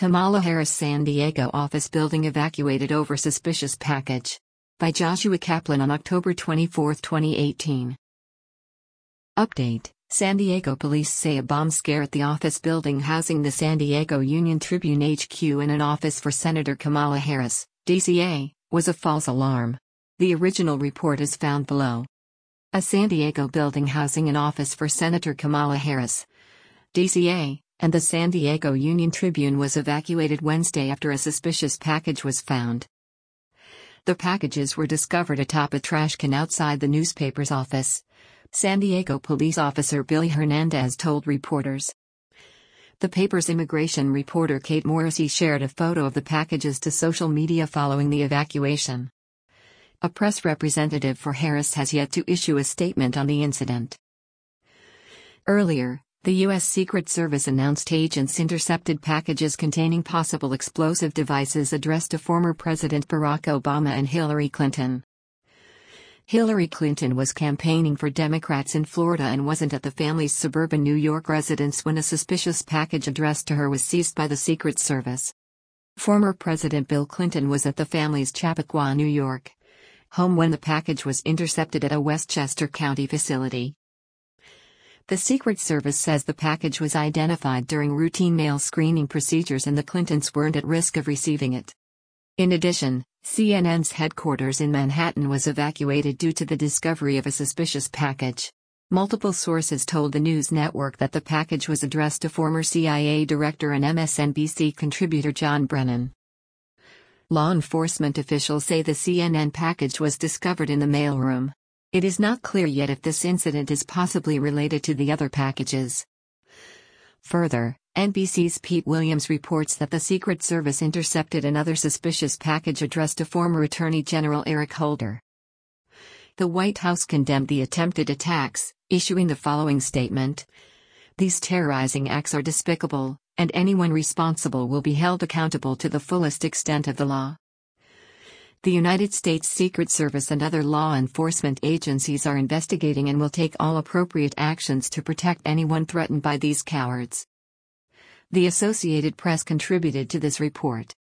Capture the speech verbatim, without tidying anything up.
Kamala Harris San Diego office building evacuated over suspicious package. By Joshua Kaplan on October twenty-fourth, twenty eighteen. Update: San Diego police say a bomb scare at the office building housing the San Diego Union Tribune H Q and an office for Senator Kamala Harris, D C A, was a false alarm. The original report is found below. A San Diego building housing an office for Senator Kamala Harris, D C A, and the San Diego Union Tribune was evacuated Wednesday after a suspicious package was found. The packages were discovered atop a trash can outside the newspaper's office, San Diego police officer Billy Hernandez told reporters. The paper's immigration reporter Kate Morrissey shared a photo of the packages to social media following the evacuation. A press representative for Harris has yet to issue a statement on the incident. Earlier, the U S Secret Service announced agents intercepted packages containing possible explosive devices addressed to former President Barack Obama and Hillary Clinton. Hillary Clinton was campaigning for Democrats in Florida and wasn't at the family's suburban New York residence when a suspicious package addressed to her was seized by the Secret Service. Former President Bill Clinton was at the family's Chappaqua, New York home when the package was intercepted at a Westchester County facility. The Secret Service says the package was identified during routine mail screening procedures and the Clintons weren't at risk of receiving it. In addition, C N N's headquarters in Manhattan was evacuated due to the discovery of a suspicious package. Multiple sources told the news network that the package was addressed to former C I A director and M S N B C contributor John Brennan. Law enforcement officials say the C N N package was discovered in the mailroom. It is not clear yet if this incident is possibly related to the other packages. Further, N B C's Pete Williams reports that the Secret Service intercepted another suspicious package addressed to former Attorney General Eric Holder. The White House condemned the attempted attacks, issuing the following statement: "These terrorizing acts are despicable, and anyone responsible will be held accountable to the fullest extent of the law." The United States Secret Service and other law enforcement agencies are investigating and will take all appropriate actions to protect anyone threatened by these cowards. The Associated Press contributed to this report.